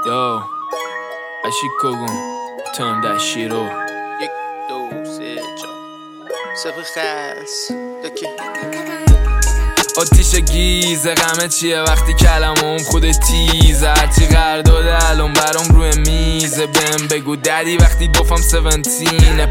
Yo, Ashikogun, turn that shit off. 1 2 3 4 صفر خاص دکی آتیش گیزه غمه چیه وقتی کلمم خود تیزه هرچی قرار داده الان برام روی میزه بهم بگو ددی وقتی دوفم 17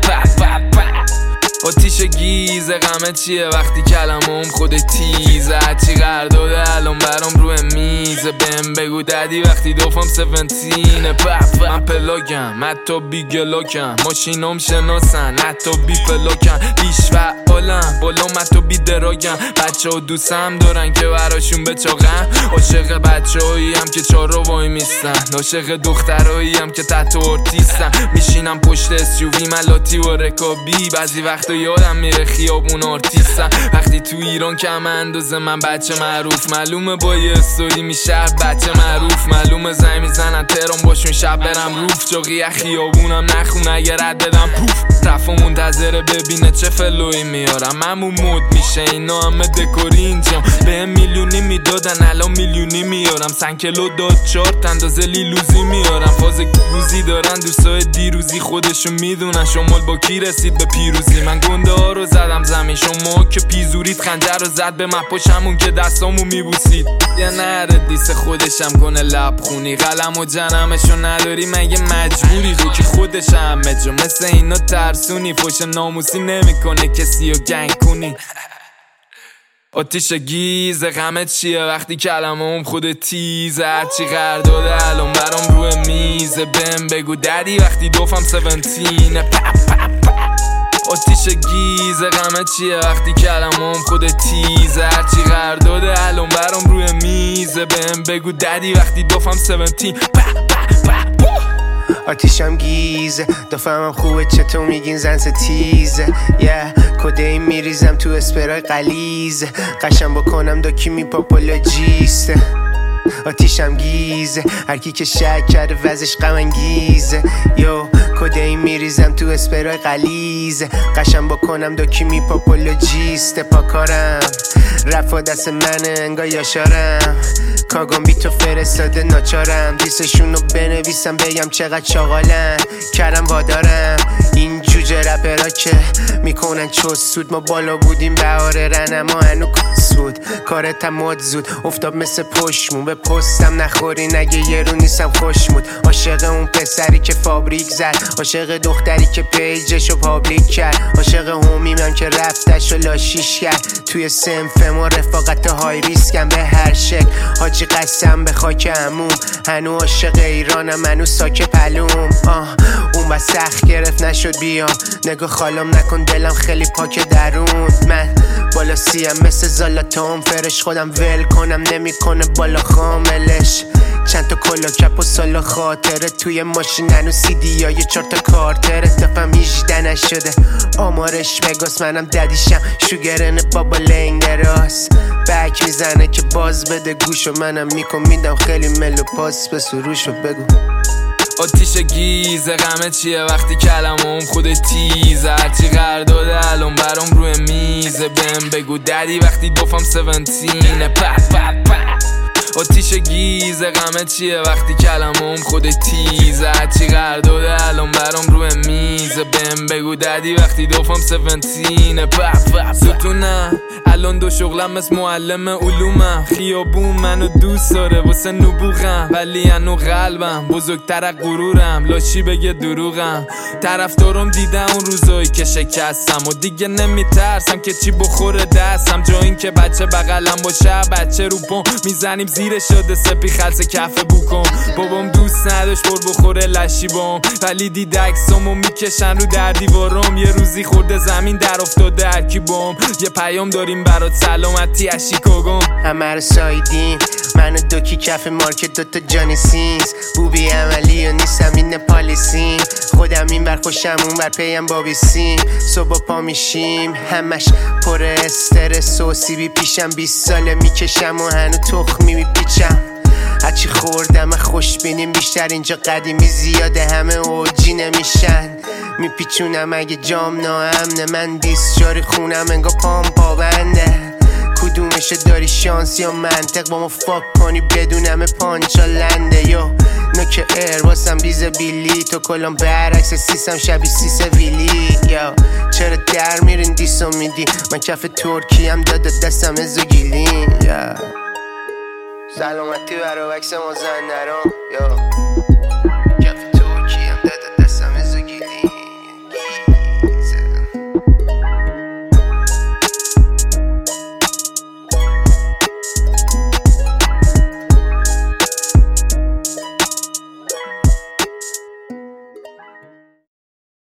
آتیش گیزه غمه چیه وقتی کلمم خود تیزه هرچی قرار داده الان برام روی میزه بهم بگو ددی وقتی دوفم 17 من پلاکم حتی بی گلاکم ماشینام شناسن حتی بی پلاکم بیش فعالم بالام حتی بی دراگم بچه ها دوستم دارن که براشون بچاقم عاشق بچه هایی هم که چارا وای میستن عاشق دخترهایی هم که تحت ارتیستن میشینم پشت SUV ملاتی و رکابی بعضی وقتا یادم میره خیابون آرتیستن وقتی تو ایران کم اندازه من بچه معروف معلومه با یه استوری میشه بچه معروف معلومه زنگ میزنن تهران باشون شب برم روف جاقی خیابونم نخون اگه رد بدم پوف رفا منتظره ببینه چه فلوی میارم همون مود میشه اینا همه دکوری اینجام به میلیونی میدادن الان میلیونی میارم سنکلو داد چارت اندازه لیلوزی میارم فاز گوزی دارن دوستای دیروزی خودشون میدونن شمال با کی رسید به پیروزی من گنده ها رو زدم زمین شما که پیزورید خنجر رو زد به مپاش همون که دستامو میبوسید یه نره دیس خودشم کنه لب خونی قلم و جنمشو نداری مگه مجبوری رو که خودش همه جا مثل اینا ترسونی فوش ناموسی نمیکنه کسی رو گنگ کنی آتیش گیزه غمه چیه وقتی کلمم خود تیزه هرچی قرار داده الان برام روی میزه بهم بگو ددی وقتی دوفم 17 آتیش گیزه غمه چیه وقتی کلمم خود تیزه هرچی قرار داده الان برام روی میزه بهم بگو ددی وقتی دوفم 17 آتیشم گیزه دفعم خوبه چطور میگین زن ستیزه کده میریزم تو اسپرای قلیزه قشم بکنم داکی میپاپولاجیسته آتیشم گیزه هرکی که شک کرده وزش غم انگیزه کده میریزم تو اسپرای قلیزه قشم بکنم داکی میپاپولاجیسته پاکارم رفا دست منه انگار یاشارم کاغام بی تو فرستاده ناچارم دیسشون رو بنویسم بگم چقدر چاقالن کردم وادارم این جوجه رپرا که میکنن چوز سود ما بالا بودیم بهاره رن اما هنو سود کارت هم زود افتاب مثل پشمون به پستم نخوری نگه یه رو نیستم خوشمود عاشق اون پسری که فابریک زد عاشق دختری که پیجشو پابلیک کرد عاشق همیمم که رفتش و لاشیش کرد توی سنف ما رفاقت های ریسکم به هر شکل حاجی قسم به خاک عموم هنو عاشق ایرانم هنو ساک پلوم اون با سخت گرفت نشد بیام نگاه خالم نکن دلم خیلی پاک درون من بالا سیم مثل زالاتام فرش خودم ول کنم نمیکنه بالا خاملش چند تا کلا کپ و سالا خاطره توی ماشین هنو CD های 4 تا کارتره دفعم 18 نشده آمارش مگاس منم ددیشم شوگرن بابا لنگ دراس بک میزنه که باز بده گوشو منم میدم خیلی ملو پاس به سروشو بگو آتیش گیزه غمه چیه وقتی کلمم خود تیزه هرچی قرار داده الان برام روی میزه بهم بگو ددی وقتی دوفم 17 آتیش گیزه غمه چیه وقتی کلمم خود تیزه هرچی قرار داده الان برام روی میزه بهم بگو ددی وقتی دوفم 17 ستونم الان دو شغلم مثل معلم علومم خیابون منو دوست داره واسه نبوغم ولی هنو قلبم بزرگتر از غرورم لاشی بگه دروغم طرفدارم دیدم اون روزایی که شکستم و دیگه نمیترسم که چی بخوره دستم جا این که بچه بغلم باشه بچه رو پام میزنیم زیر شده سپی خلص کف بوکم بابام دوست نداشت بخوره لشی بام ولی دید عکسامو میکشن رو در دیوارم یه روزی خورده زمین در افتاده هرکی بام یه پیام داریم برات سلامتی از شیکاگو همه رو سایدیم من و دوکی کف مارکت دوتا جانی سینز بوبی عملی و نیستم این پالیسیم خودم این بر خوشم اون بر پیم بابی سیم صبح پا میشیم همش پر استرس و سیبی پیشم 20 ساله میکشم و هنو تخمی میپیچم هرچی خوردم خوش بینیم بیشتر اینجا قدیمی زیاده همه اوجی نمیشن میپیچونم اگه جام ناامنه من 20 جاری خونم انگا پام پابنده کدومشه داری شانس یا منطق با ما فاک کنی بدون همه پانچالنده اینو که واسم بیز بیلی تو کلم برعکس سیسم شبیه سیس ویلی یا چرا در میرین دیسو میدی من کف ترکی هم داده دستم ازوگیلین یا سلامتی برا وکس مازندران یا